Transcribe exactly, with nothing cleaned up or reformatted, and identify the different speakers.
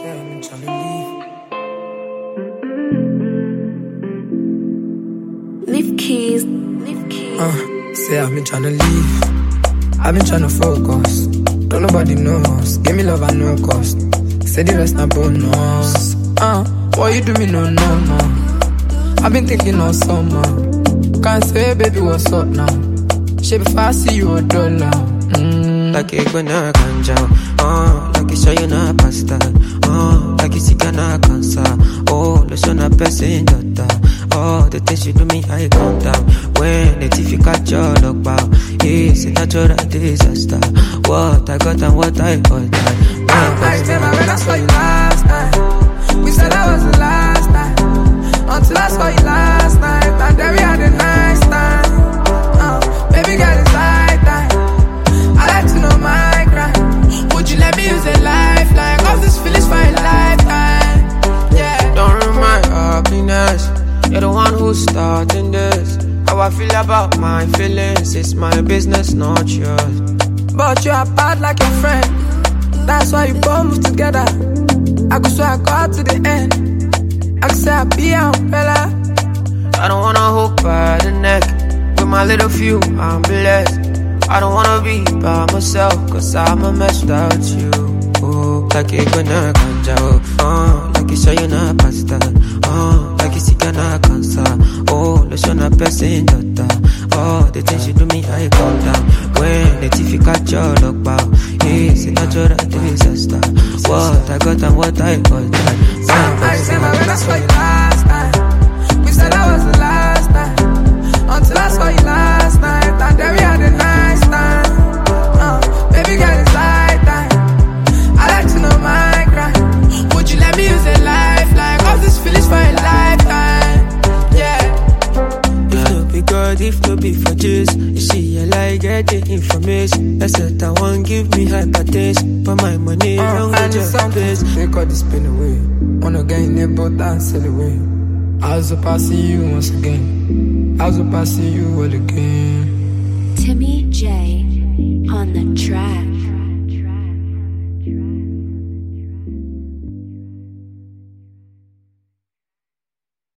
Speaker 1: Say I've been trying to leave.
Speaker 2: Leave keys, leave keys.
Speaker 1: Uh, say I've been trying to leave. I've been trying to focus. Don't nobody knows. Give me love at no cost. Say the rest not bonus. Uh, what you do me no no no. I've been thinking of summer. Can't say baby what's up now. Shit if I see you a dollar. Mm.
Speaker 3: Like it when I ganja, uh, like it's you na pasta, uh, like it's na cancer. Oh, the son of person daughter. Oh, the things you do me I calm down. When the T V catch your look bow, it's a natural disaster. What I got and what I got.
Speaker 1: I remember when I saw you last time. We said that was the last time. Until I saw you last night, and then we had a nice time. Uh, baby girl, it's night time. I like to know my crime. Would you let me use a lifeline? Cause this feeling's for a lifetime. Yeah.
Speaker 3: Don't ruin my happiness. You're the one who's starting this. How I feel about my feelings, it's my business, not yours.
Speaker 1: But you are bad like your friend. That's why you both move together. I go swear I go out to the end. I can say I be an umbrella.
Speaker 3: I don't wanna hold by the neck. With my little few, I'm blessed. I don't wanna be by myself, cause I'm a mess without you. Oh, like it gonna ganja, oh, like it's you na pasta, oh, like it's na cancer. Oh, the son of person daughter. Oh, the things you do me, I calm down. When the T V catch your look bow, it's a natural disaster. What I got and what I got.
Speaker 1: I remember when I saw you last time. We said that was the last time. Until I saw you last night, and then we had a nice time. Uh, baby girl, it's night time. I like to know my crime. Would you let me use a lifeline? Cause this feeling's for a lifetime. Yeah.
Speaker 3: If no be God, if no be for this, you see, I like get the information. That's what I want, give me hypertension. But my money,
Speaker 1: Uh,
Speaker 3: don't
Speaker 1: I
Speaker 3: go
Speaker 1: need
Speaker 3: just
Speaker 1: something
Speaker 3: this.
Speaker 1: to make all this pain away. Wanna get in there, but dance away. I was up, I see you once again. I was up, I see you all again.
Speaker 2: Timmy J.